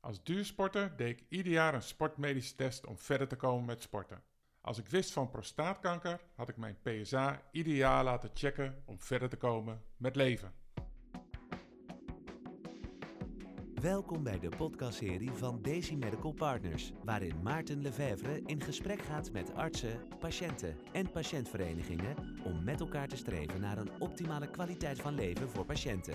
Als duursporter deed ik ieder jaar een sportmedische test om verder te komen met sporten. Als ik wist van prostaatkanker, had ik mijn PSA ieder jaar laten checken om verder te komen met leven. Welkom bij de podcastserie van Daisy Medical Partners, waarin Maarten Lefevre in gesprek gaat met artsen, patiënten en patiëntverenigingen om met elkaar te streven naar een optimale kwaliteit van leven voor patiënten.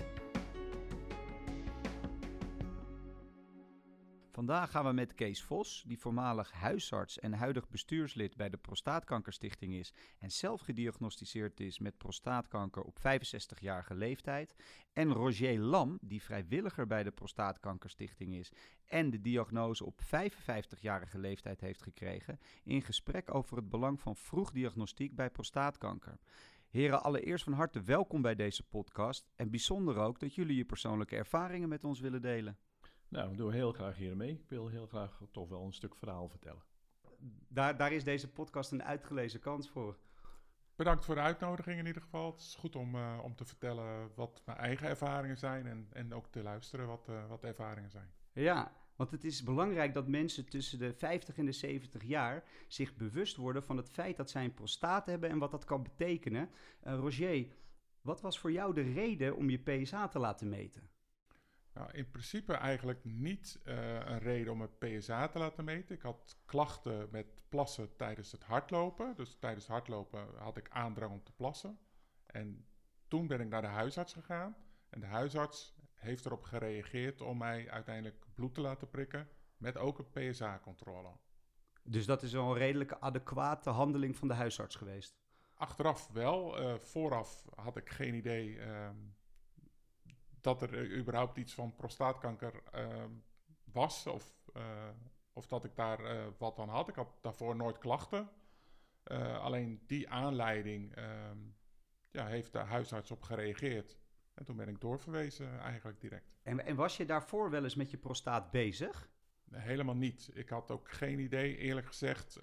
Vandaag gaan we met Kees Vos, die voormalig huisarts en huidig bestuurslid bij de Prostaatkankerstichting is en zelf gediagnosticeerd is met prostaatkanker op 65-jarige leeftijd. En Roger Lam, die vrijwilliger bij de Prostaatkankerstichting is en de diagnose op 55-jarige leeftijd heeft gekregen, in gesprek over het belang van vroegdiagnostiek bij prostaatkanker. Heren, allereerst van harte welkom bij deze podcast en bijzonder ook dat jullie je persoonlijke ervaringen met ons willen delen. Nou, we doen heel graag hiermee. Ik wil heel graag toch wel een stuk verhaal vertellen. Daar is deze podcast een uitgelezen kans voor. Bedankt voor de uitnodiging in ieder geval. Het is goed om te vertellen wat mijn eigen ervaringen zijn en ook te luisteren wat de ervaringen zijn. Ja, want het is belangrijk dat mensen tussen de 50 en de 70 jaar zich bewust worden van het feit dat zij een prostaat hebben en wat dat kan betekenen. Roger, wat was voor jou de reden om je PSA te laten meten? Nou, in principe eigenlijk niet een reden om mijn PSA te laten meten. Ik had klachten met plassen tijdens het hardlopen. Dus tijdens het hardlopen had ik aandrang om te plassen. En toen ben ik naar de huisarts gegaan. En de huisarts heeft erop gereageerd om mij uiteindelijk bloed te laten prikken met ook een PSA-controle. Dus dat is wel een redelijke adequate handeling van de huisarts geweest? Achteraf wel. Vooraf had ik geen idee dat er überhaupt iets van prostaatkanker was of dat ik daar wat aan had. Ik had daarvoor nooit klachten. Alleen die aanleiding heeft de huisarts op gereageerd. En toen ben ik doorverwezen eigenlijk direct. En was je daarvoor wel eens met je prostaat bezig? Nee, helemaal niet. Ik had ook geen idee, eerlijk gezegd,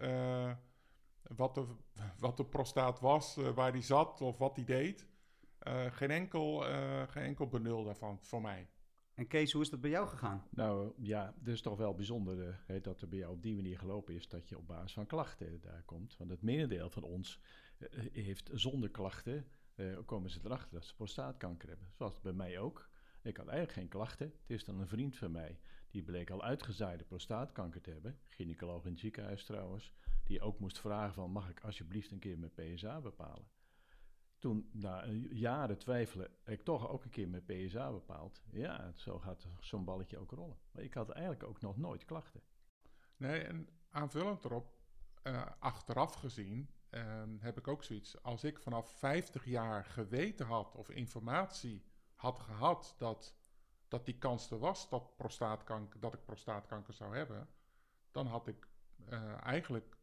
wat de prostaat was, waar die zat of wat die deed. Geen enkel benul daarvan voor mij. En Kees, hoe is dat bij jou gegaan? Nou ja, het is toch wel bijzonder dat er bij jou op die manier gelopen is dat je op basis van klachten daar komt. Want het merendeel van ons heeft zonder klachten, komen ze erachter dat ze prostaatkanker hebben. Zoals bij mij ook. Ik had eigenlijk geen klachten. Het is dan een vriend van mij, die bleek al uitgezaaide prostaatkanker te hebben. Gynaecoloog in het ziekenhuis trouwens. Die ook moest vragen van, mag ik alsjeblieft een keer mijn PSA bepalen? Toen, na jaren twijfelen, heb ik toch ook een keer mijn PSA bepaald. Ja, zo gaat zo'n balletje ook rollen. Maar ik had eigenlijk ook nog nooit klachten. Nee, en aanvullend erop, achteraf gezien, heb ik ook zoiets. Als ik vanaf 50 jaar geweten had of informatie had gehad dat die kans er was dat ik prostaatkanker zou hebben, dan had ik eigenlijk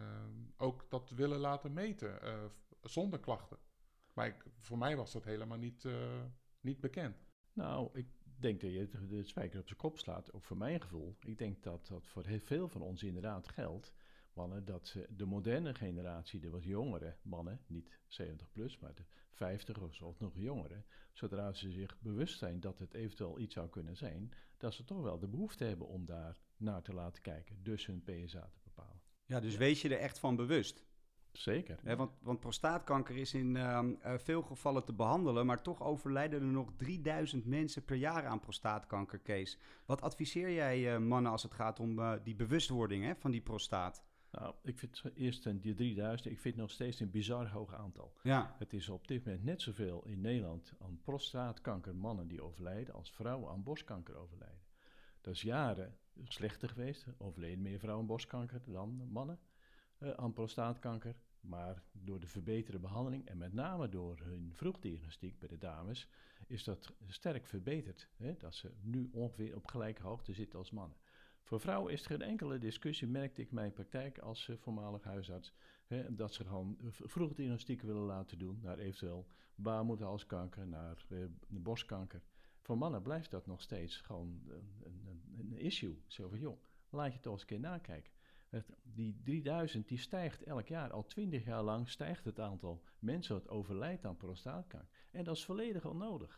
ook dat willen laten meten zonder klachten. Maar voor mij was dat helemaal niet bekend. Nou, ik denk dat je de spijker op zijn kop slaat, ook voor mijn gevoel. Ik denk dat dat voor heel veel van ons inderdaad geldt. Mannen, dat de moderne generatie, de wat jongere mannen, niet 70 plus, maar de 50 of nog jongeren, zodra ze zich bewust zijn dat het eventueel iets zou kunnen zijn, dat ze toch wel de behoefte hebben om daar naar te laten kijken, dus hun PSA te bepalen. Ja, dus wees je er echt van bewust? Zeker. Ja, want prostaatkanker is in veel gevallen te behandelen, maar toch overlijden er nog 3000 mensen per jaar aan prostaatkanker, Kees. Wat adviseer jij mannen als het gaat om die bewustwording van die prostaat? Nou, ik vind eerst die 3000, ik vind nog steeds een bizar hoog aantal. Ja. Het is op dit moment net zoveel in Nederland aan prostaatkanker mannen die overlijden als vrouwen aan borstkanker overlijden. Dat is jaren slechter geweest, overleden meer vrouwen aan borstkanker dan mannen aan prostaatkanker. Maar door de verbeterde behandeling en met name door hun vroegdiagnostiek bij de dames is dat sterk verbeterd. Dat ze nu ongeveer op gelijke hoogte zitten als mannen. Voor vrouwen is er geen enkele discussie, merkte ik in mijn praktijk als voormalig huisarts, dat ze gewoon vroegdiagnostiek willen laten doen naar eventueel baarmoederhalskanker, naar borstkanker. Voor mannen blijft dat nog steeds gewoon een issue. Zo van, joh, laat je toch eens een keer nakijken. Die 3000 die stijgt elk jaar. Al 20 jaar lang stijgt het aantal mensen dat overlijdt aan prostaatkanker. En dat is volledig onnodig.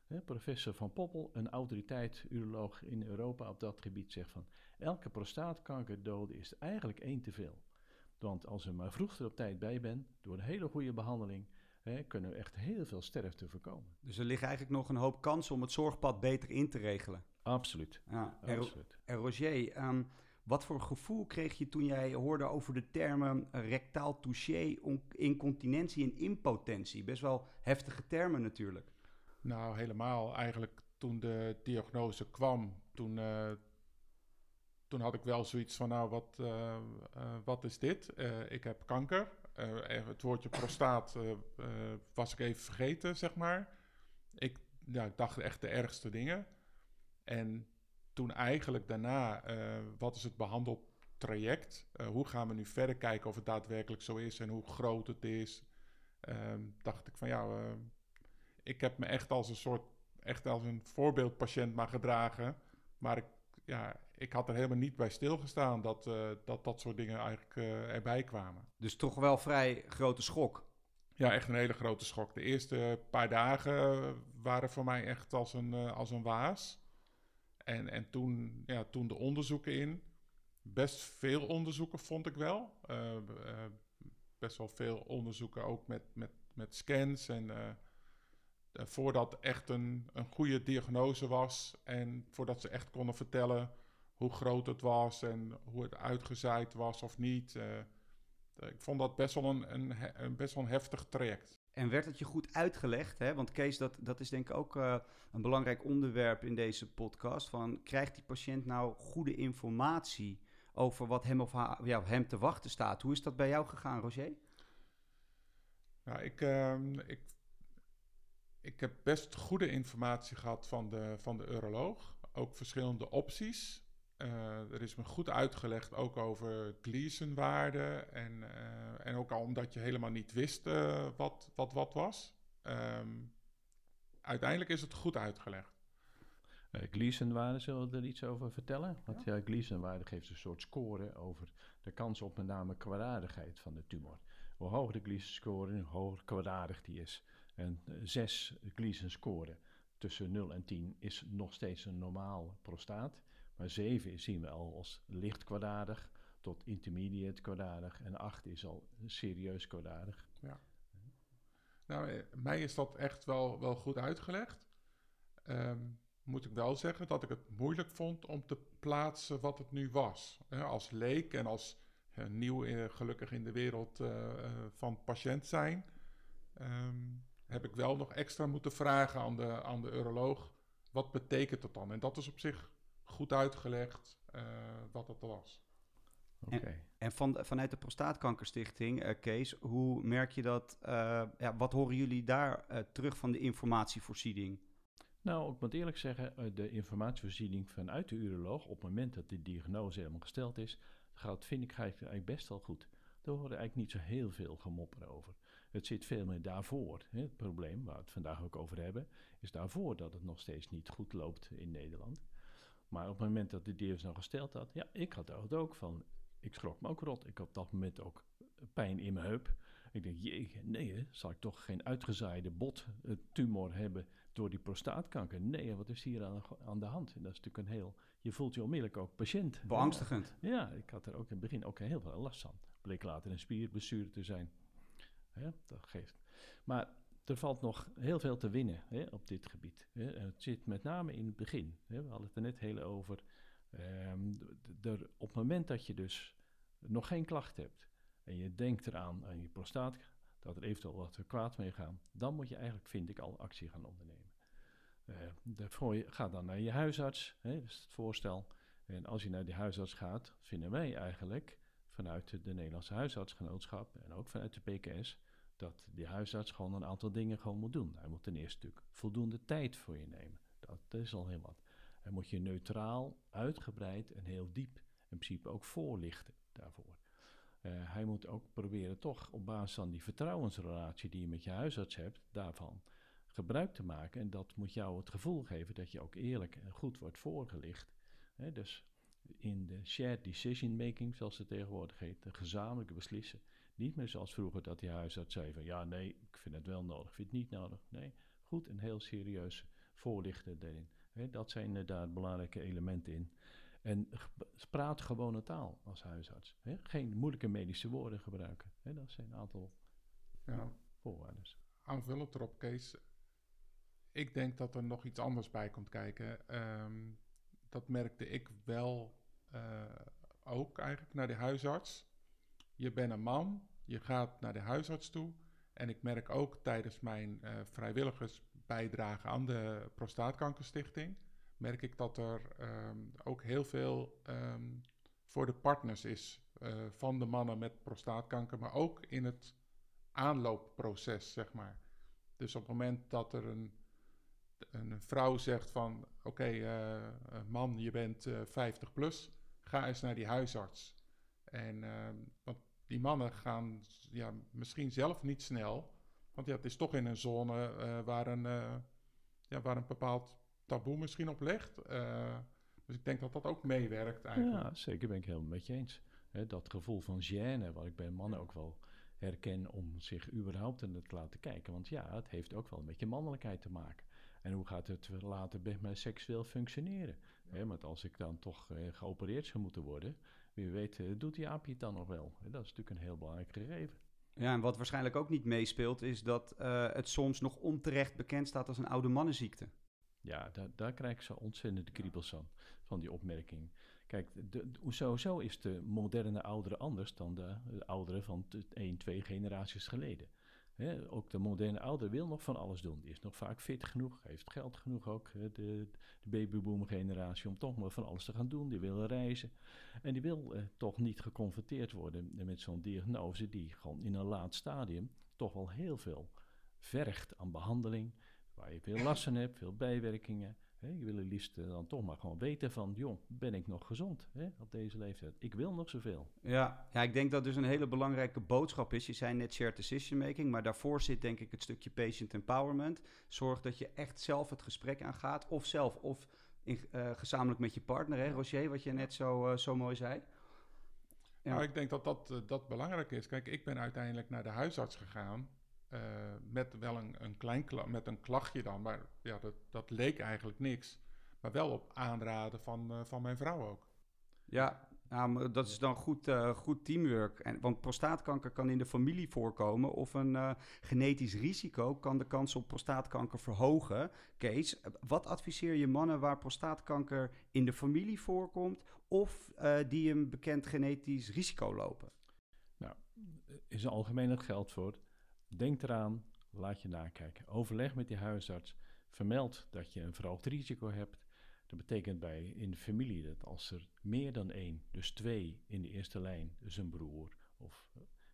Professor Van Poppel, een autoriteit, uroloog in Europa op dat gebied, zegt van elke prostaatkanterdode is eigenlijk 1 te veel. Want als je maar vroeg er op tijd bij bent, door een hele goede behandeling, kunnen we echt heel veel sterfte voorkomen. Dus er liggen eigenlijk nog een hoop kansen om het zorgpad beter in te regelen. Absoluut. Ja, Absoluut. en Roger, wat voor gevoel kreeg je toen jij hoorde over de termen rectaal touché, incontinentie en impotentie? Best wel heftige termen natuurlijk. Nou, helemaal. Eigenlijk toen de diagnose kwam, toen had ik wel zoiets van, nou, wat is dit? Ik heb kanker. Het woordje prostaat was ik even vergeten, zeg maar. Ik dacht echt de ergste dingen. En toen eigenlijk daarna, wat is het behandeltraject? Hoe gaan we nu verder kijken of het daadwerkelijk zo is en hoe groot het is? Dacht ik van ik heb me echt als een voorbeeldpatiënt maar gedragen. Maar ik had er helemaal niet bij stilgestaan dat soort dingen eigenlijk erbij kwamen. Dus toch wel vrij grote schok. Ja, echt een hele grote schok. De eerste paar dagen waren voor mij echt als een waas. En toen de onderzoeken in. Best veel onderzoeken vond ik wel. Best wel veel onderzoeken ook met scans. En voordat echt een goede diagnose was. En voordat ze echt konden vertellen hoe groot het was. En hoe het uitgezaaid was of niet. Ik vond dat best wel een heftig traject. En werd het je goed uitgelegd? Hè? Want Kees, dat is denk ik ook een belangrijk onderwerp in deze podcast. Krijgt die patiënt nou goede informatie over wat hem te wachten staat? Hoe is dat bij jou gegaan, Roger? Nou, ik heb best goede informatie gehad van de uroloog. Ook verschillende opties. Er is me goed uitgelegd ook over Gleason-waarden. En ook al omdat je helemaal niet wist wat was. Uiteindelijk is het goed uitgelegd. Gleason-waarde, zullen we er iets over vertellen? Want Gleason-waarde geeft een soort score over de kans op met name kwaadaardigheid van de tumor. Hoe hoger de Gleason-score, hoe hoger kwaadaardig die is. En 6 Gleason-score tussen 0 en 10 is nog steeds een normaal prostaat. Maar 7 zien we al als licht kwaadaardig tot intermediate kwaadaardig. En 8 is al serieus kwaadaardig. Ja. Nou, mij is dat echt wel goed uitgelegd. Moet ik wel zeggen dat ik het moeilijk vond om te plaatsen wat het nu was. Als leek en als nieuw gelukkig in de wereld van patiënt zijn, heb ik wel nog extra moeten vragen aan de uroloog, wat betekent dat dan? En dat is op zich goed uitgelegd wat het was. Okay. En vanuit de Prostaatkankerstichting, Kees, hoe merk je dat? Wat horen jullie daar terug van de informatievoorziening? Nou, ik moet eerlijk zeggen, de informatievoorziening vanuit de uroloog, op het moment dat de diagnose helemaal gesteld is, vind ik eigenlijk best wel goed. Daar horen eigenlijk niet zo heel veel gemopper over. Het zit veel meer daarvoor. Hè. Het probleem, waar we het vandaag ook over hebben, is daarvoor dat het nog steeds niet goed loopt in Nederland. Maar op het moment dat de diagnose nou gesteld had, ik had het ook van, ik schrok me ook rot. Ik had op dat moment ook pijn in mijn heup. Ik denk, zal ik toch geen uitgezaaide bottumor hebben door die prostaatkanker? Nee, wat is hier aan de hand? En dat is natuurlijk je voelt je onmiddellijk ook patiënt. Beangstigend. Ja, ik had er ook in het begin ook heel veel last van. Bleek later een spierblessure te zijn. Ja, dat geeft. Maar er valt nog heel veel te winnen op dit gebied. En het zit met name in het begin. We hadden het er net heel over. Op het moment dat je dus nog geen klacht hebt en je denkt eraan aan je prostaat, dat er eventueel wat kwaad mee gaat, dan moet je eigenlijk, vind ik, al actie gaan ondernemen. Ga dan naar je huisarts, dat is het voorstel. En als je naar die huisarts gaat, vinden wij eigenlijk vanuit de Nederlandse Huisartsgenootschap en ook vanuit de PKS, dat die huisarts gewoon een aantal dingen gewoon moet doen. Hij moet ten eerste natuurlijk voldoende tijd voor je nemen. Dat is al heel wat. Hij moet je neutraal, uitgebreid en heel diep in principe ook voorlichten daarvoor. Hij moet ook proberen toch op basis van die vertrouwensrelatie die je met je huisarts hebt, daarvan gebruik te maken. En dat moet jou het gevoel geven dat je ook eerlijk en goed wordt voorgelicht. Dus in de shared decision making, zoals het tegenwoordig heet, de gezamenlijke beslissen. Niet meer zoals vroeger dat die huisarts zei van ik vind het wel nodig, ik vind het niet nodig. Nee, goed en heel serieus voorlichten daarin. Dat zijn daar belangrijke elementen in. En praat gewone taal als huisarts. Geen moeilijke medische woorden gebruiken. Dat zijn een aantal voorwaarden. Aanvullend erop, Kees. Ik denk dat er nog iets anders bij komt kijken. Dat merkte ik wel ook eigenlijk naar de huisarts. Je bent een man, je gaat naar de huisarts toe. En ik merk ook tijdens mijn vrijwilligersbijdrage aan de Prostaatkankerstichting, merk ik dat er ook heel veel voor de partners is van de mannen met prostaatkanker, maar ook in het aanloopproces, zeg maar. Dus op het moment dat er een vrouw zegt van, oké, man, je bent 50 plus, ga eens naar die huisarts. En want die mannen gaan misschien zelf niet snel, want het is toch in een zone waar een bepaald taboe misschien op ligt. Dus ik denk dat dat ook meewerkt eigenlijk. Ja, zeker, ben ik helemaal met je eens. Dat gevoel van gêne, wat ik bij mannen ook wel herken om zich überhaupt in te laten kijken. Want het heeft ook wel met je mannelijkheid te maken. En hoe gaat het later bij mij seksueel functioneren? Want als ik dan toch geopereerd zou moeten worden, wie weet doet die aapje het dan nog wel. Dat is natuurlijk een heel belangrijk gegeven. Ja, en wat waarschijnlijk ook niet meespeelt, is dat het soms nog onterecht bekend staat als een oude mannenziekte. Ja, daar krijg ik zo ontzettend kriebels van die opmerking. Kijk, sowieso is de moderne oudere anders dan de ouderen van 1, 2 generaties geleden. Ook de moderne ouder wil nog van alles doen. Die is nog vaak fit genoeg, heeft geld genoeg ook. De babyboom generatie om toch maar van alles te gaan doen. Die wil reizen. En die wil toch niet geconfronteerd worden met zo'n diagnose die gewoon in een laat stadium toch wel heel veel vergt aan behandeling. Waar je veel last van hebt, veel bijwerkingen. Je wil het liefst dan toch maar gewoon weten van, jong, ben ik nog gezond op deze leeftijd? Ik wil nog zoveel. Ja, ik denk dat dus een hele belangrijke boodschap is. Je zei net shared decision making, maar daarvoor zit denk ik het stukje patient empowerment. Zorg dat je echt zelf het gesprek aangaat, of gezamenlijk met je partner, Roger, wat je net zo mooi zei. Ja. Nou, ik denk dat belangrijk is. Kijk, ik ben uiteindelijk naar de huisarts gegaan. Met wel met een klachtje dan, maar dat leek eigenlijk niks. Maar wel op aanraden van mijn vrouw ook. Ja, maar dat is dan goed teamwork. Want prostaatkanker kan in de familie voorkomen of een genetisch risico kan de kans op prostaatkanker verhogen. Kees, wat adviseer je mannen waar prostaatkanker in de familie voorkomt of die een bekend genetisch risico lopen? Nou, in zijn algemeen dat geldt voor. Denk eraan, laat je nakijken. Overleg met je huisarts. Vermeld dat je een verhoogd risico hebt. Dat betekent in de familie dat als er meer dan 1, dus 2 in de eerste lijn, dus een broer of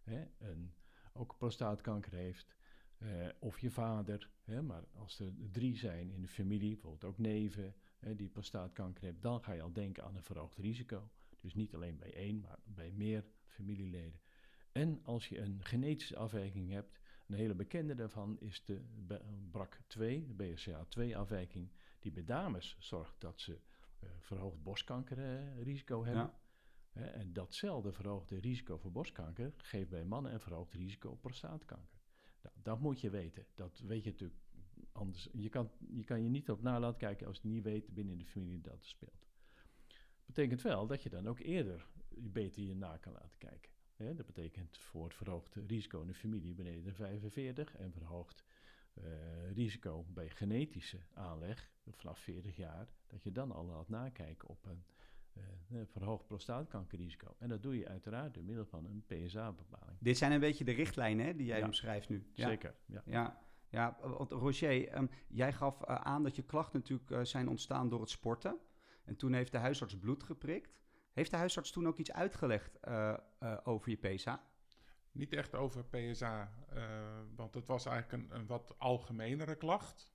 ook prostaatkanker heeft, of je vader, maar als er 3 zijn in de familie, bijvoorbeeld ook neven die prostaatkanker hebben, dan ga je al denken aan een verhoogd risico. Dus niet alleen bij 1, maar bij meer familieleden. En als je een genetische afwijking hebt, een hele bekende daarvan is de BRCA2, de BRCA2-afwijking, die bij dames zorgt dat ze verhoogd borstkankerrisico hebben. Ja. En datzelfde verhoogde risico voor borstkanker geeft bij mannen een verhoogd risico op prostaatkanker. Nou, dat moet je weten. Dat weet je natuurlijk anders. Je kan je niet op na laten kijken als je niet weet binnen de familie dat er speelt. Betekent wel dat je dan ook eerder beter je na kan laten kijken. Dat betekent voor het verhoogd risico in de familie beneden de 45 en verhoogd risico bij genetische aanleg vanaf 40 jaar, dat je dan al laat nakijken op een verhoogd prostaatkankerrisico. En dat doe je uiteraard door middel van een PSA-bepaling. Dit zijn een beetje de richtlijnen die jij omschrijft nu. Ja. Zeker, ja. Ja, want Roger, jij gaf aan dat je klachten natuurlijk zijn ontstaan door het sporten. En toen heeft de huisarts bloed geprikt. Heeft de huisarts toen ook iets uitgelegd over je PSA? Niet echt over PSA, want het was eigenlijk een wat algemenere klacht.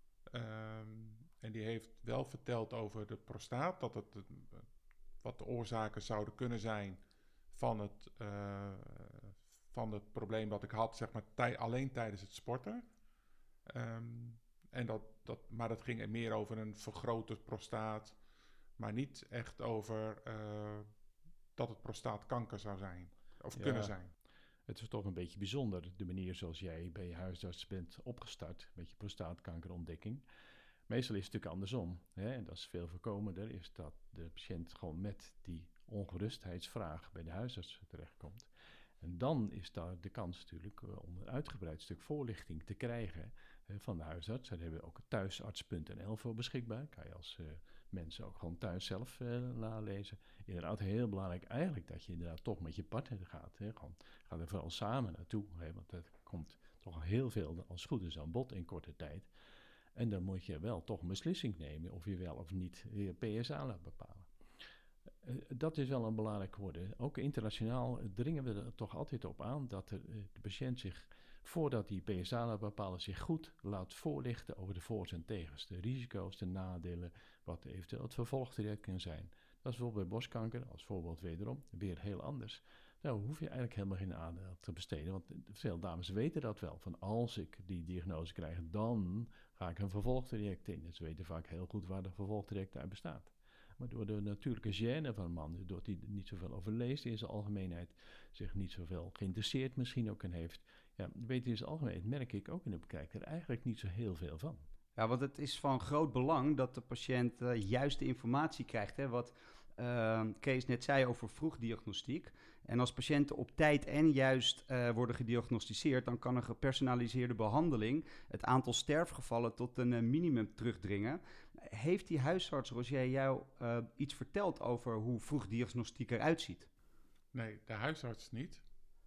En die heeft wel verteld over de prostaat, wat de oorzaken zouden kunnen zijn van het probleem dat ik had, zeg maar, alleen tijdens het sporten. Maar dat ging er meer over een vergrote prostaat, maar niet echt over dat het prostaatkanker zou zijn, of kunnen zijn. Het is toch een beetje bijzonder, de manier zoals jij bij je huisarts bent opgestart met je prostaatkankerontdekking. Meestal is het natuurlijk andersom. Hè? En dat is veel voorkomender, is dat de patiënt gewoon met die ongerustheidsvraag bij de huisarts terechtkomt. En dan is daar de kans natuurlijk om een uitgebreid stuk voorlichting te krijgen van de huisarts. Daar hebben we ook thuisarts.nl voor beschikbaar. Kan je als mensen ook gewoon thuis zelf nalezen. Inderdaad heel belangrijk eigenlijk dat je inderdaad toch met je partner gaat. Hè. Gewoon, ga er vooral samen naartoe, hè, want er komt toch heel veel als het goed is aan bod in korte tijd. En dan moet je wel toch een beslissing nemen of je wel of niet je PSA laat bepalen. Dat is wel een belangrijk geworden. Ook internationaal dringen we er toch altijd op aan dat de patiënt zich, voordat hij PSA laat bepalen, zich goed laat voorlichten over de voor's en tegens. De risico's, de nadelen, wat eventueel het vervolgtraject kan zijn. Dat is bijvoorbeeld bij borstkanker, als voorbeeld wederom, weer heel anders. Nou hoef je eigenlijk helemaal geen aandacht te besteden, want veel dames weten dat wel. Van als ik die diagnose krijg, dan ga ik een vervolgtraject in. Dus ze weten vaak heel goed waar de vervolgtraject uit bestaat. Maar door de natuurlijke gêne van een man, doordat hij er niet zoveel over leest in zijn algemeenheid, zich niet zoveel geïnteresseerd misschien ook in heeft, ja, weet hij in zijn algemeenheid, merk ik ook in de praktijk, er eigenlijk niet zo heel veel van. Ja, want het is van groot belang dat de patiënt juist de informatie krijgt. Hè, wat Kees net zei over vroegdiagnostiek. En als patiënten op tijd en juist worden gediagnosticeerd, dan kan een gepersonaliseerde behandeling het aantal sterfgevallen tot een minimum terugdringen. Heeft die huisarts, Roger, jou iets verteld over hoe vroegdiagnostiek eruit ziet? Nee, de huisarts niet.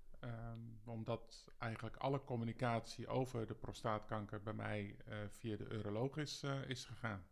Omdat eigenlijk alle communicatie over de prostaatkanker bij mij via de uroloog is gegaan.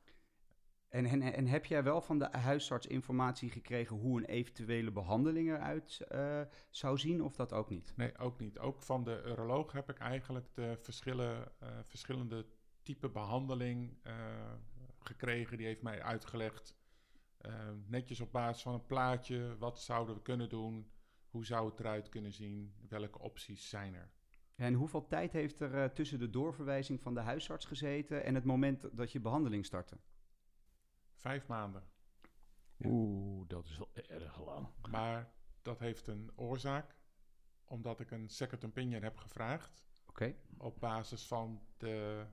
En heb jij wel van de huisarts informatie gekregen hoe een eventuele behandeling eruit zou zien, of dat ook niet? Nee, ook niet. Ook van de uroloog heb ik eigenlijk de verschillende type behandeling gekregen. Die heeft mij uitgelegd, netjes op basis van een plaatje, wat zouden we kunnen doen, hoe zou het eruit kunnen zien, welke opties zijn er. En hoeveel tijd heeft er tussen de doorverwijzing van de huisarts gezeten en het moment dat je behandeling startte? 5 maanden. Oeh, dat is wel erg lang. Maar dat heeft een oorzaak, omdat ik een second opinion heb gevraagd. Oké. Op basis van de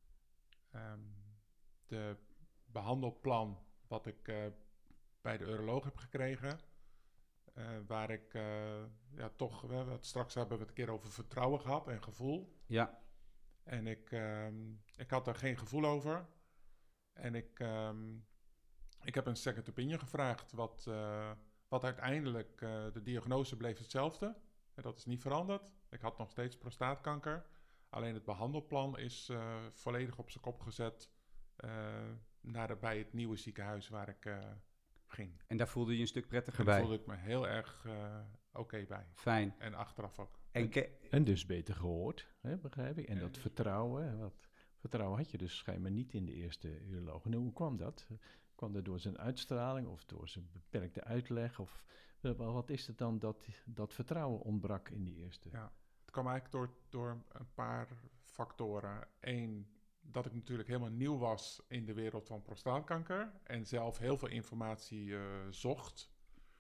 behandelplan wat ik bij de uroloog heb gekregen. Waar ik toch, straks hebben we het een keer over vertrouwen gehad en gevoel. Ja. En ik had daar geen gevoel over. En ik heb een second opinion gevraagd, wat uiteindelijk, de diagnose bleef hetzelfde. En dat is niet veranderd. Ik had nog steeds prostaatkanker. Alleen het behandelplan is volledig op zijn kop gezet bij het nieuwe ziekenhuis waar ik ging. En daar voelde je een stuk prettiger En bij? daar voelde ik me heel erg oké bij. Fijn. En achteraf ook. En dus beter gehoord, hè, begrijp ik. En dat vertrouwen, vertrouwen had je dus schijnbaar niet in de eerste uroloog. En hoe kwam dat? Kwam dat door zijn uitstraling of door zijn beperkte uitleg? Of wat is het dan dat vertrouwen ontbrak in die eerste? Ja, het kwam eigenlijk door een paar factoren. Eén, dat ik natuurlijk helemaal nieuw was in de wereld van prostaatkanker en zelf heel veel informatie zocht.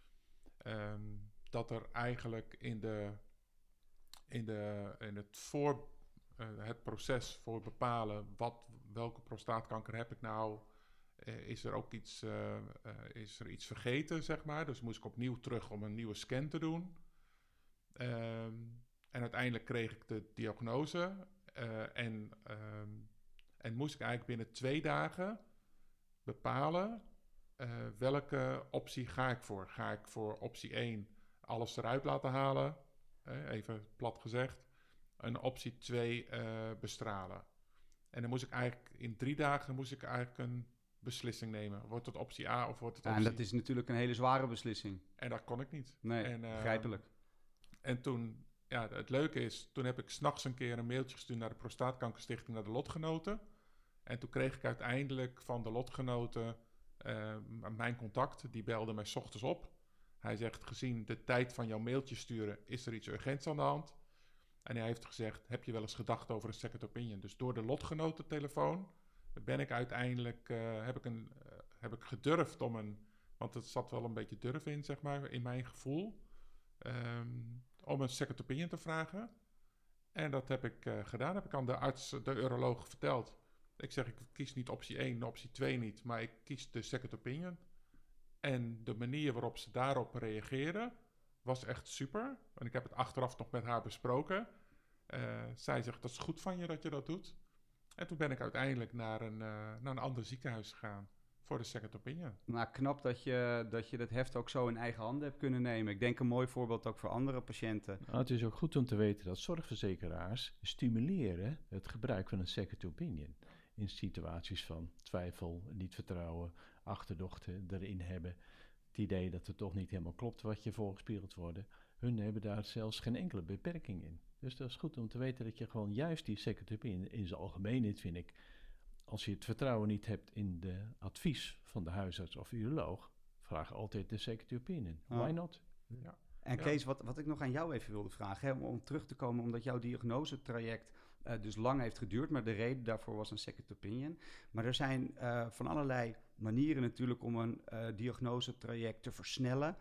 Dat er eigenlijk in het proces voor bepalen welke prostaatkanker heb ik nou, is er iets vergeten, zeg maar. Dus moest ik opnieuw terug om een nieuwe scan te doen. En uiteindelijk kreeg ik de diagnose en moest ik eigenlijk binnen 2 dagen bepalen welke optie ga ik voor. Ga ik voor optie 1 alles eruit laten halen, even plat gezegd. En optie 2 bestralen. En dan moest ik eigenlijk in 3 dagen een beslissing nemen. Wordt het optie A of wordt het optie... En dat is natuurlijk een hele zware beslissing. En dat kon ik niet. Nee, begrijpelijk. En toen, het leuke is, toen heb ik 's nachts een keer een mailtje gestuurd naar de Prostaatkankerstichting, naar de lotgenoten. En toen kreeg ik uiteindelijk van de lotgenoten mijn contact. Die belde mij 's ochtends op. Hij zegt, gezien de tijd van jouw mailtje sturen, is er iets urgents aan de hand. En hij heeft gezegd, heb je wel eens gedacht over een second opinion? Dus door de lotgenotentelefoon ben ik uiteindelijk, heb ik gedurfd want het zat wel een beetje durf in, zeg maar, in mijn gevoel, om een second opinion te vragen. En dat heb ik gedaan, heb ik aan de arts, de uroloog verteld. Ik zeg, ik kies niet optie 1, optie 2 niet, maar ik kies de second opinion. En de manier waarop ze daarop reageren was echt super. En ik heb het achteraf nog met haar besproken. Zij zegt, dat is goed van je dat je dat doet. En toen ben ik uiteindelijk naar een ander ziekenhuis gegaan voor de second opinion. Nou, knap dat je dat heft ook zo in eigen handen hebt kunnen nemen. Ik denk een mooi voorbeeld ook voor andere patiënten. Nou, het is ook goed om te weten dat zorgverzekeraars stimuleren het gebruik van een second opinion. In situaties van twijfel, niet vertrouwen, achterdochten erin hebben. Het idee dat het toch niet helemaal klopt wat je voorgespiegeld wordt. Hun hebben daar zelfs geen enkele beperking in. Dus dat is goed om te weten dat je gewoon juist die second opinion, in zijn algemeenheid vind ik, als je het vertrouwen niet hebt in de advies van de huisarts of uroloog, vraag altijd de second opinion. Why not? Ja. En Kees, wat ik nog aan jou even wilde vragen, hè, om terug te komen, omdat jouw diagnosetraject dus lang heeft geduurd, maar de reden daarvoor was een second opinion. Maar er zijn van allerlei manieren natuurlijk om een diagnosetraject te versnellen.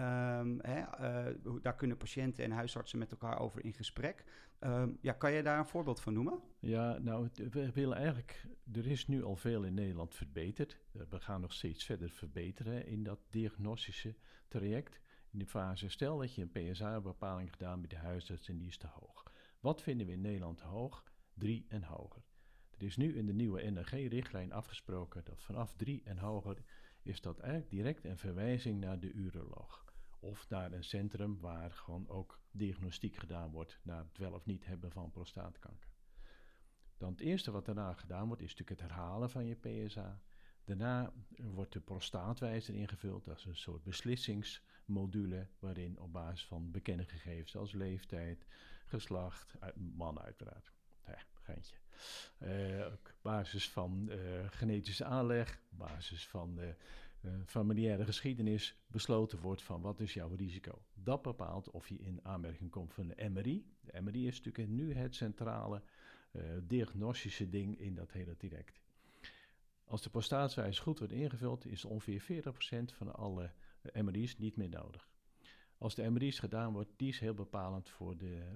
Daar kunnen patiënten en huisartsen met elkaar over in gesprek. Kan je daar een voorbeeld van noemen? Ja, nou, we willen eigenlijk, er is nu al veel in Nederland verbeterd. We gaan nog steeds verder verbeteren in dat diagnostische traject. In de fase, stel dat je een PSA-bepaling gedaan bij de huisarts en die is te hoog. Wat vinden we in Nederland te hoog? 3 en hoger. Er is nu in de nieuwe NRG-richtlijn afgesproken dat vanaf 3 en hoger is dat eigenlijk direct een verwijzing naar de uroloog. Of naar een centrum waar gewoon ook diagnostiek gedaan wordt naar het wel of niet hebben van prostaatkanker. Dan het eerste wat daarna gedaan wordt is natuurlijk het herhalen van je PSA. Daarna wordt de prostaatwijzer ingevuld. Dat is een soort beslissingsmodule waarin op basis van bekende gegevens als leeftijd, geslacht, man uiteraard, geintje. Op basis van genetische aanleg, op basis van familiaire geschiedenis besloten wordt van wat is jouw risico. Dat bepaalt of je in aanmerking komt voor een MRI. De MRI is natuurlijk nu het centrale diagnostische ding in dat hele traject. Als de prostaatwijzer goed wordt ingevuld, is ongeveer 40% van alle MRI's niet meer nodig. Als de MRI's gedaan wordt, die is heel bepalend voor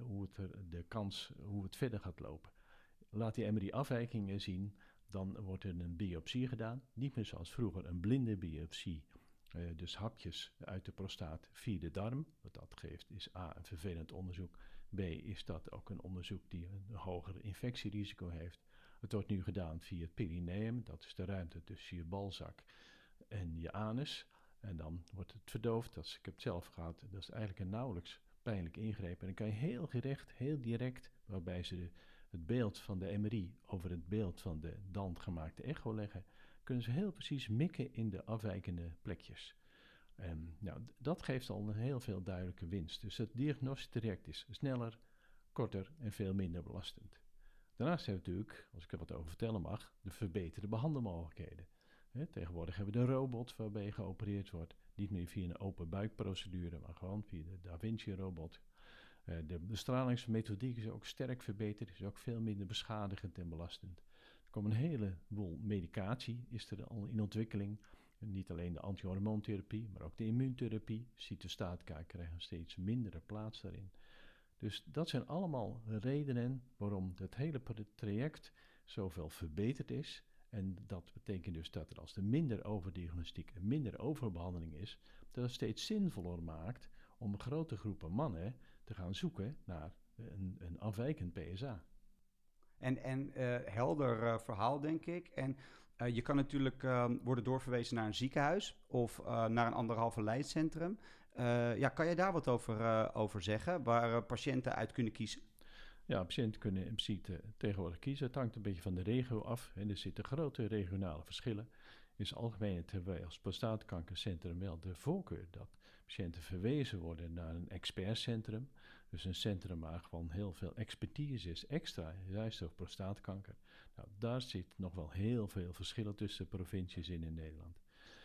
hoe het verder gaat lopen. Laat die MRI afwijkingen zien, dan wordt er een biopsie gedaan. Niet meer zoals vroeger een blinde biopsie, dus hapjes uit de prostaat via de darm. Wat dat geeft is A, een vervelend onderzoek. B, is dat ook een onderzoek die een hoger infectierisico heeft. Het wordt nu gedaan via het perineum, dat is de ruimte tussen je balzak en je anus. En dan wordt het verdoofd, ik heb het zelf gehad, dat is eigenlijk een nauwelijks pijnlijk ingreep. En dan kan je heel gerecht, heel direct, waarbij ze het beeld van de MRI over het beeld van de dan gemaakte echo leggen, kunnen ze heel precies mikken in de afwijkende plekjes. Dat geeft al een heel veel duidelijke winst. Dus het diagnostisch traject is sneller, korter en veel minder belastend. Daarnaast hebben we natuurlijk, als ik er wat over vertellen mag, de verbeterde behandelmogelijkheden. Tegenwoordig hebben we de robot waarbij geopereerd wordt. Niet meer via een open buikprocedure, maar gewoon via de Da Vinci-robot. De bestralingsmethodiek is ook sterk verbeterd, is ook veel minder beschadigend en belastend. Er komt een heleboel medicatie, is er al in ontwikkeling. Niet alleen de antihormoontherapie, maar ook de immuuntherapie. Cytostatica krijgen steeds mindere plaats daarin. Dus dat zijn allemaal redenen waarom het hele traject zoveel verbeterd is. En dat betekent dus dat er als er minder overdiagnostiek en minder overbehandeling is, dat het steeds zinvoller maakt om een grote groepen mannen te gaan zoeken naar een afwijkend PSA. En helder verhaal, denk ik. En je kan natuurlijk worden doorverwezen naar een ziekenhuis of naar een anderhalve lijstcentrum. Kan je daar wat over zeggen, waar patiënten uit kunnen kiezen? Ja, patiënten kunnen in principe tegenwoordig kiezen. Het hangt een beetje van de regio af. En er zitten grote regionale verschillen. In het algemeen hebben wij als prostaatkankercentrum wel de voorkeur dat patiënten verwezen worden naar een expertcentrum. Dus een centrum waar gewoon heel veel expertise is, extra, juist over prostaatkanker. Nou, daar zit nog wel heel veel verschillen tussen provincies in Nederland.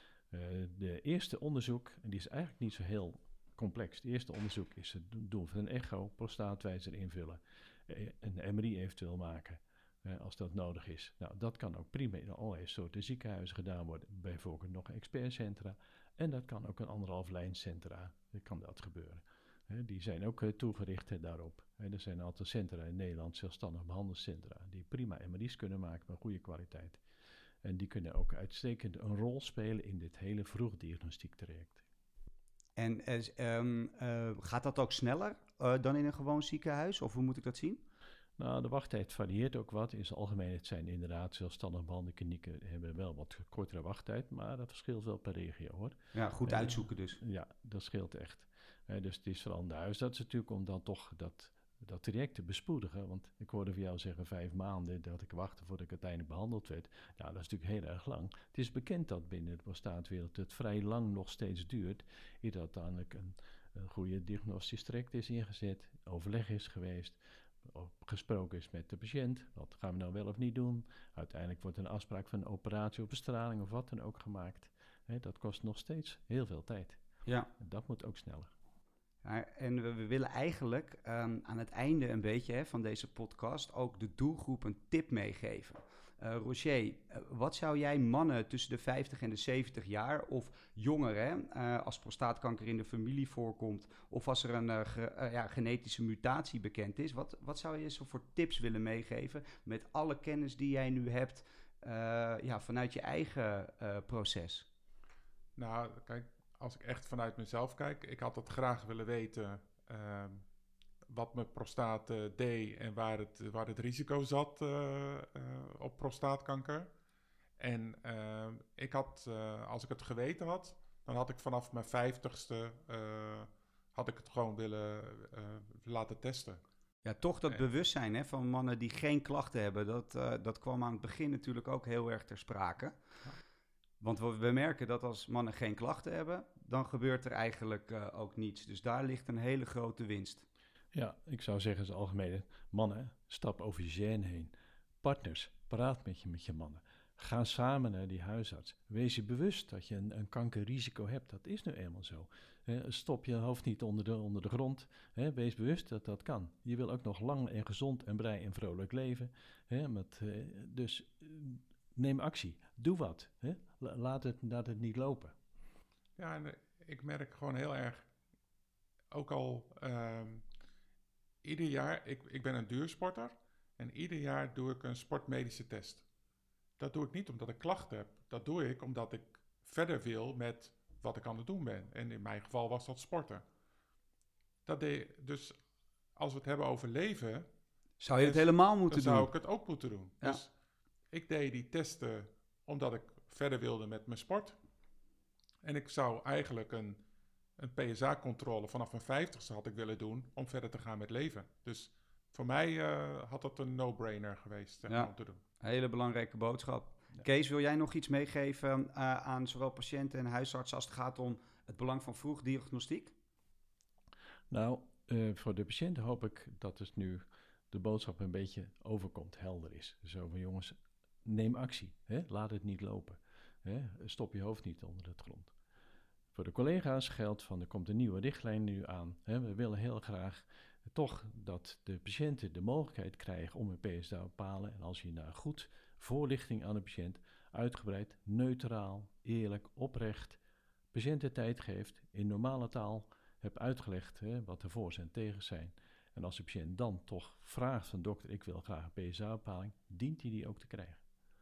De eerste onderzoek, en die is eigenlijk niet zo heel complex. Het eerste onderzoek is het doen van een echo, prostaatwijzer invullen, een MRI eventueel maken, als dat nodig is. Nou, dat kan ook prima in allerlei soorten ziekenhuizen gedaan worden, bijvoorbeeld nog expertcentra. En dat kan ook een anderhalf lijncentra, kan dat gebeuren. Die zijn ook toegericht daarop. Er zijn een aantal centra in Nederland, zelfstandig behandelingscentra, die prima MRI's kunnen maken met goede kwaliteit. En die kunnen ook uitstekend een rol spelen in dit hele vroegdiagnostiek traject. En gaat dat ook sneller dan in een gewoon ziekenhuis? Of hoe moet ik dat zien? Nou, de wachttijd varieert ook wat. In zijn algemeenheid zijn inderdaad zelfstandig behandelklinieken hebben wel wat kortere wachttijd, maar dat verschilt wel per regio, hoor. Ja, goed uitzoeken dus. Ja, dat scheelt echt. Dus het is vooral in de huisarts natuurlijk om dan toch dat traject te bespoedigen. Want ik hoorde van jou zeggen 5 maanden dat ik wachtte voordat ik uiteindelijk behandeld werd. Ja, dat is natuurlijk heel erg lang. Het is bekend dat binnen de prostaatwereld het vrij lang nog steeds duurt, eer dat uiteindelijk een goede diagnostisch traject is ingezet, overleg is geweest, gesproken is met de patiënt. Wat gaan we nou wel of niet doen? Uiteindelijk wordt een afspraak van een operatie of bestraling of wat dan ook gemaakt. Dat kost nog steeds heel veel tijd. Ja. Dat moet ook sneller. Ja, en we willen eigenlijk aan het einde een beetje van deze podcast ook de doelgroep een tip meegeven. Roger, wat zou jij mannen tussen de 50 en de 70 jaar of jongeren, als prostaatkanker in de familie voorkomt of als er een genetische mutatie bekend is, wat zou je zo voor tips willen meegeven met alle kennis die jij nu hebt vanuit je eigen proces? Nou, kijk, als ik echt vanuit mezelf kijk, ik had het graag willen weten wat mijn prostaat deed en waar het risico zat op prostaatkanker. En ik had, als ik het geweten had, dan had ik vanaf mijn 50ste had ik het gewoon willen laten testen. Ja, toch dat bewustzijn van mannen die geen klachten hebben, dat kwam aan het begin natuurlijk ook heel erg ter sprake. Ja. Want we merken dat als mannen geen klachten hebben, dan gebeurt er eigenlijk ook niets. Dus daar ligt een hele grote winst. Ja, ik zou zeggen als algemene mannen, stap over je gêne heen. Partners, praat met je mannen. Ga samen naar die huisarts. Wees je bewust dat je een kankerrisico hebt. Dat is nu eenmaal zo. Stop je hoofd niet onder de grond. Wees bewust dat dat kan. Je wil ook nog lang en gezond en blij en vrolijk leven. Dus neem actie. Doe wat. Laat het niet lopen. Ja, en ik merk gewoon heel erg, ook al ieder jaar, ik ben een duursporter en ieder jaar doe ik een sportmedische test. Dat doe ik niet omdat ik klachten heb. Dat doe ik omdat ik verder wil met wat ik aan het doen ben. En in mijn geval was dat sporten. Dus als we het hebben over leven, zou je het helemaal moeten doen? Dan zou ik het ook moeten doen. Ja. Dus ik deed die testen omdat ik verder wilde met mijn sport. En ik zou eigenlijk een PSA-controle vanaf mijn 50ste had ik willen doen om verder te gaan met leven. Dus voor mij had dat een no-brainer geweest om te doen. Een hele belangrijke boodschap. Ja. Kees, wil jij nog iets meegeven aan zowel patiënten en huisartsen als het gaat om het belang van vroegdiagnostiek? Nou, voor de patiënten hoop ik dat dus nu de boodschap een beetje overkomt, helder is. Zo van jongens, neem actie. Laat het niet lopen. Stop je hoofd niet onder het grond. Voor de collega's geldt van er komt een nieuwe richtlijn nu aan. We willen heel graag toch dat de patiënten de mogelijkheid krijgen om een PSA te bepalen. En als je naar goed voorlichting aan de patiënt, uitgebreid, neutraal, eerlijk, oprecht, patiëntentijd geeft, in normale taal hebt uitgelegd wat de voor's en tegens zijn. En als de patiënt dan toch vraagt van dokter, ik wil graag een PSA-bepaling, dient hij die ook te krijgen.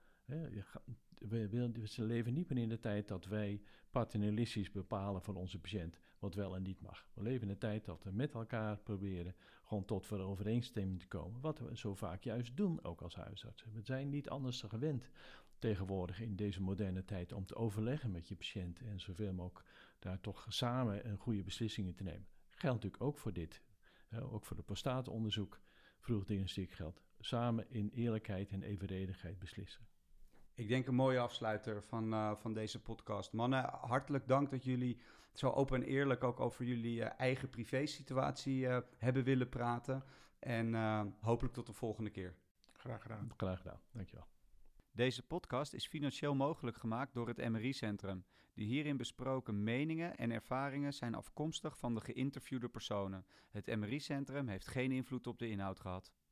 We leven niet meer in de tijd dat wij paternalistisch bepalen voor onze patiënt wat wel en niet mag. We leven in de tijd dat we met elkaar proberen gewoon tot voor overeenstemming te komen. Wat we zo vaak juist doen, ook als huisartsen. We zijn niet anders gewend tegenwoordig in deze moderne tijd om te overleggen met je patiënt en zoveel mogelijk daar toch samen een goede beslissingen te nemen. Geldt natuurlijk ook voor dit. Ook voor het prostaatonderzoek, vroegdiagnostiek geldt. Samen in eerlijkheid en evenredigheid beslissen. Ik denk een mooie afsluiter van deze podcast. Mannen, hartelijk dank dat jullie zo open en eerlijk ook over jullie eigen privésituatie hebben willen praten. En hopelijk tot de volgende keer. Graag gedaan. Graag gedaan, dankjewel. Deze podcast is financieel mogelijk gemaakt door het MRI-centrum. De hierin besproken meningen en ervaringen zijn afkomstig van de geïnterviewde personen. Het MRI-centrum heeft geen invloed op de inhoud gehad.